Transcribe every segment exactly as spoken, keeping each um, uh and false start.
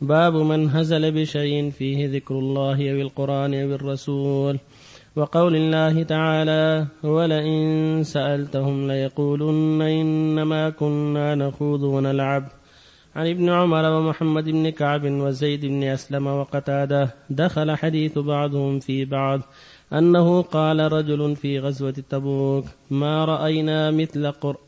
باب من هزل بشيء فيه ذكر الله أو القرآن أو الرسول. وقول الله تعالى ولئن سألتهم ليقولن إنما كنا نخوض ونلعب. عن ابن عمر ومحمد بن كعب وزيد بن أسلم وقتادة دخل حديث بعضهم في بعض أنه قال رجل في غزوة تبوك ما رأينا مثل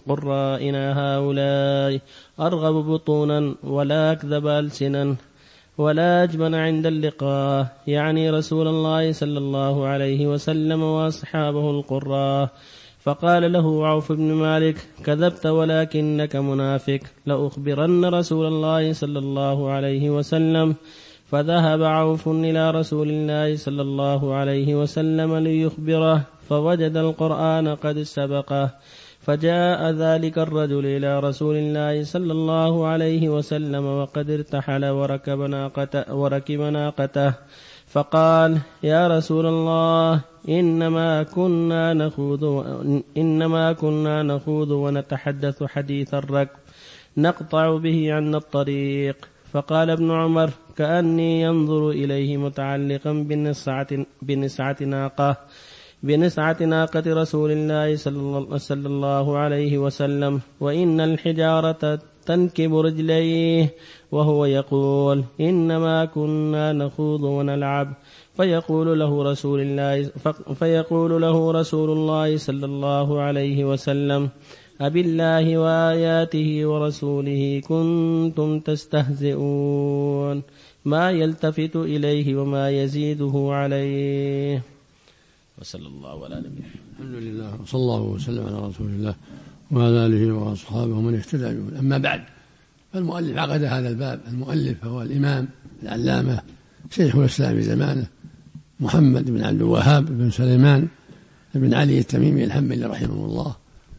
قرائنا هؤلاء أرغب بطونا ولا أكذب ألسنا ولا أجبن عند اللقاء، يعني رسول الله صلى الله عليه وسلم وأصحابه القراء. فقال له عوف بن مالك كذبت ولكنك منافق، لأخبرن رسول الله صلى الله عليه وسلم. فذهب عوف إلى رسول الله صلى الله عليه وسلم ليخبره، فوجد القرآن قد سبقه، فجاء ذلك الرجل إلى رسول الله صلى الله عليه وسلم وقد ارتحل وركب ناقته, وركب ناقته فقال يا رسول الله إنما كنا نخوض إنما كنا نخوض ونتحدث حديث الركب نقطع به عن الطريق. فقال ابن عمر كأني ينظر إليه متعلقا بنسعة, بنسعة ناقة بنسعة ناقة رسول الله صلى الله عليه وسلم، وإن الحجارة تنكب رجليه وهو يقول إنما كنا نخوض ونلعب. فيقول له رسول الله فيقول له رسول الله صلى الله عليه وسلم أبالله وآياته ورسوله كنتم تستهزئون، ما يلتفت إليه وما يزيده عليه. وصلى الله على نبينا. الحمد لله وصلى الله وسلم على رسول الله وعلى آله وأصحابه من اهتدى به. أما بعد، فالمؤلف عقد هذا الباب. المؤلف هو الإمام العلامة شيخ الإسلام في زمانه محمد بن عبد الوهاب بن سليمان بن علي التميمي الحنبلي رحمه الله،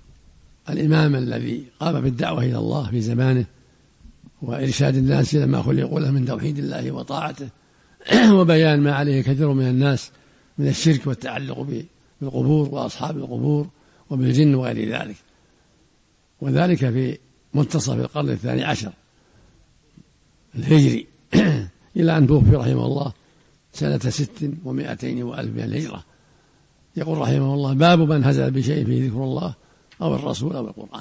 الإمام الذي قام بالدعوة إلى الله في زمانه وإرشاد الناس إلى ما خلقوا له من توحيد الله وطاعته وبيان ما عليه كثير من الناس من الشرك والتعلق بالقبور وأصحاب القبور وبالجن وغير ذلك، وذلك في منتصف القرن الثاني عشر الهجري إلى أن توفي رحمه الله سنة ست ومائتين وألف من الهجرة. يقول رحمه الله باب من هزل بشيء فيه ذكر الله أو الرسول أو القرآن.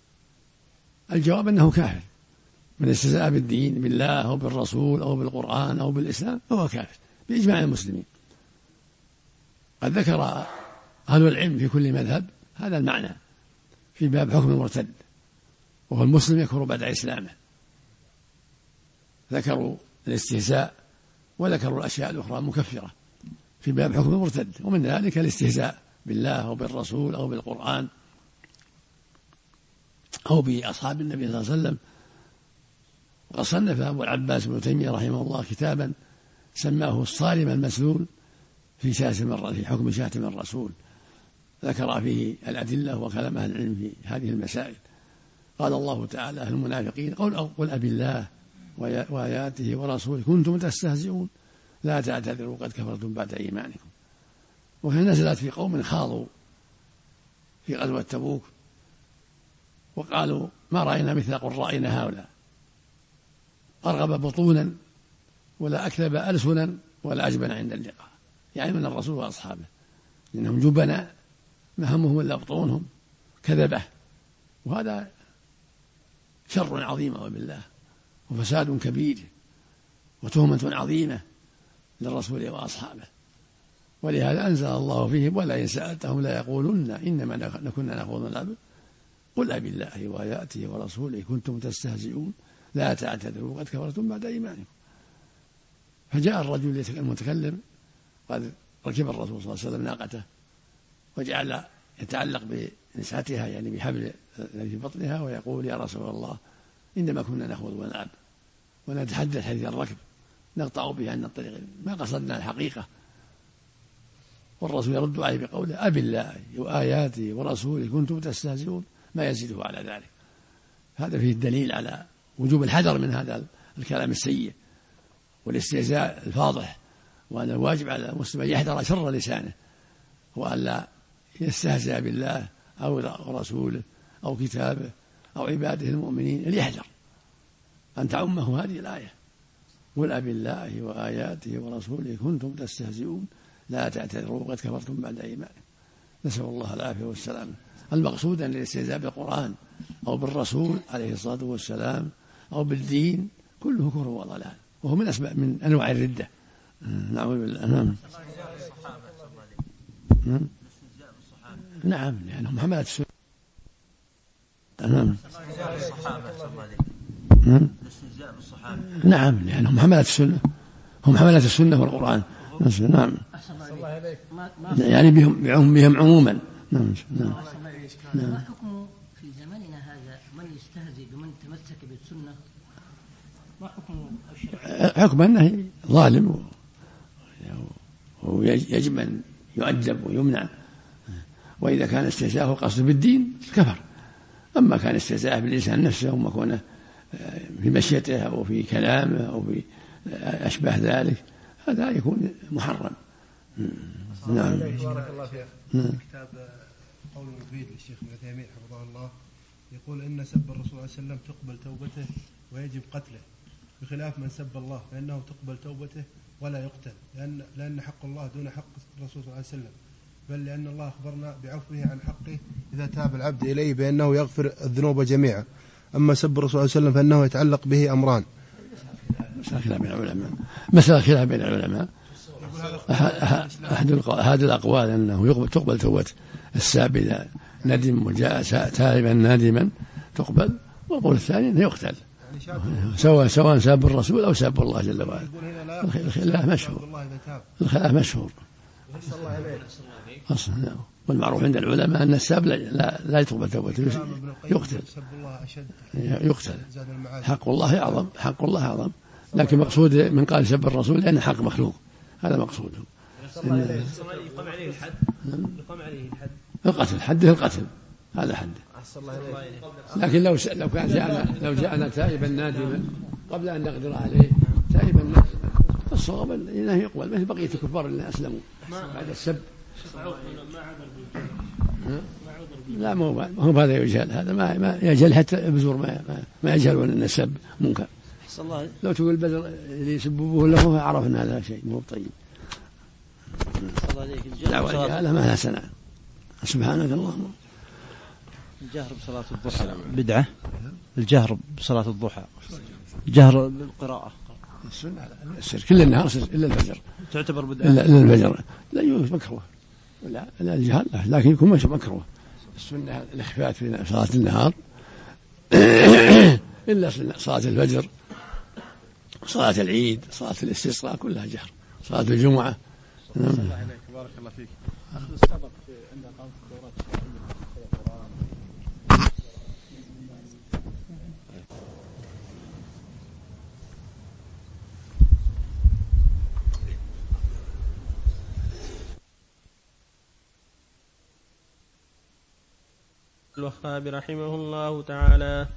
الجواب أنه كافر من استهزاء بالدين بالله أو بالرسول أو بالقرآن أو بالإسلام فهو كافر بإجماع المسلمين. قد ذكر أهل العلم في كل مذهب هذا المعنى في باب حكم المرتد، وهو المسلم يكفر بعد إسلامه. ذكروا الاستهزاء وذكروا الأشياء الأخرى المكفرة في باب حكم المرتد، ومن ذلك الاستهزاء بالله أو بالرسول أو بالقرآن أو بأصحاب النبي صلى الله عليه وسلم. وقد صنف أبو العباس بن تيمية رحمه الله كتابا سماه الصارم المسلول في شاتم في حكم شاتم الرسول، ذكر فيه الأدلة وكلام أهل العلم في هذه المسائل. قال الله تعالى المنافقين قل قل أبي الله وآياته ورسوله كنتم تستهزئون لا تعتذروا قد كفرتم بعد إيمانكم. وهي نزلت في قوم خاضوا في غزوة تبوك وقالوا ما رأينا مثل قرائنا هؤلاء أرغب بطونا ولا أكذب ألسنا ولا أجبن عند اللقاء، يعني من الرسول وأصحابه، لأنهم جبنا ما همهم إلا بطونهم كذبه، وهذا شر عظيم وبالله وفساد كبير وتهمة عظيمة للرسول وأصحابه. ولهذا أنزل الله فيهم ولئن سألتهم لا يقولن إنما كنا نخوض ونلعب قل أبي الله وآياته ورسوله كنتم تستهزئون لا تعتذروا قد كفرتم بعد إيمانكم. فجاء الرجل المتكلم قد ركب الرسول صلى الله عليه وسلم ناقته وجعل يتعلق بنسعتها يعني بحبل الذي في بطنها ويقول يا رسول الله إنما كنا نخوض ونلعب ونتحدث حديث الركب نقطع به عن الطريق ما قصدنا الحقيقة. والرسول يرد عليه بقوله أبي الله وآياته ورسوله كنتم تستهزئون ما يزيده على ذلك. هذا فيه الدليل على وجوب الحذر من هذا الكلام السيء والاستهزاء الفاضح، وأن الواجب على المسلم أن يحذر شر لسانه وأن لا يستهزئ بالله أو رسوله أو كتابه أو عباده المؤمنين، ليحذر أن تعمه هذه الآية قل أبي الله وآياته ورسوله كنتم تستهزئون لا تعتذروا قد كفرتم بعد إيمانكم. نسأل الله العافية والسلامة. المقصود أن الاستهزاء بالقرآن أو بالرسول عليه الصلاة والسلام أو بالدين كله كفر وضلال، وهو من أسباب من أنواع الردة. نعوذ بالله. نعم نعم لأنهم حملة السنة. نعم نعم لأنهم حملة السنة، هم حملة السنة والقرآن. نعم يعني بهم بهم عموما. نعم نعم. ما حكم في زماننا هذا من يستهزئ بمن تمسك بالسنة؟ ما حكم الشرع؟ حكم أنه ظالم ويجب أن يؤدب ويمنع، وإذا كان استهزاءه قصد بالدين كفر. أما كان استهزاءه باللسان نفسه وما كونه في مشيته أو في كلامه أو في أشبه ذلك هذا يكون محرم. نعم. بارك الله فيك. كتاب قول المفيد للشيخ ابن عثيمين حفظه الله يقول إن سب الرسول صلى الله عليه وسلم تقبل توبته ويجب قتله، بخلاف من سب الله فإنه تقبل توبته ولا يقتل، لأن لأن حق الله دون حق الرسول صلى الله عليه وسلم، بل لأن الله أخبرنا بعفوه عن حقه إذا تاب العبد إليه بأنه يغفر الذنوب جميعا. أما سب الرسول صلى الله عليه وسلم فإنه يتعلق به أمران. مسألة خلاف بين العلماء مسألة خلاف بين العلماء أحد هذه الأقوال أنه تقبل توبة الساب إذا ندم وجاء تائبا نادما تقبل، والقول الثاني أنه يقتل سواء سواء ساب الرسول أو ساب الله جل وعلا. الخلاف مشهور الخلاف مشهور أصلا. والمعروف عند العلماء أن الساب لا, لا يتقبل توبته يقتل يقتل. حق الله أعظم حق الله أعظم، لكن مقصود من قال سب الرسول لأنه حق مخلوق، هذا مقصوده. يقام عليه الحد يقام عليه الحد القتل حده القتل هذا حده. لكن لو لو كان جاءنا لو جاءنا تائبا نادما قبل أن نقدر عليه تائبا نادما فالصواب أنه يقبل مثل بقية الكفار اللي أسلموا بعد السب. لا مو هو هذا يجهل، هذا ما ما يجهل حتى بزور ما ما يجهل أن السب منكر. لو تقول بدل اللي يسببوه له عرفنا هذا شيء مو طيب. دعوة هذا ما لها سنة. سبحانك اللهم. الجهر بصلاة الضحى بدعة. الجهر بصلاة الضحى جهر بالقراءة السنة السر كل النهار إلا الفجر تعتبر بدعة إلا الفجر لا يوجد مكروه لا لا الجهل لكن يكون مش مكروه. السنة الإخفاء في صلاة النهار إلا صلاة الفجر صلاة العيد صلاة الاستسقاء كلها جهر. صلاة الجمعة. نعم. بارك الله فيك. السبق عند قامت الدورات القرآن. الوهاب رحمه الله تعالى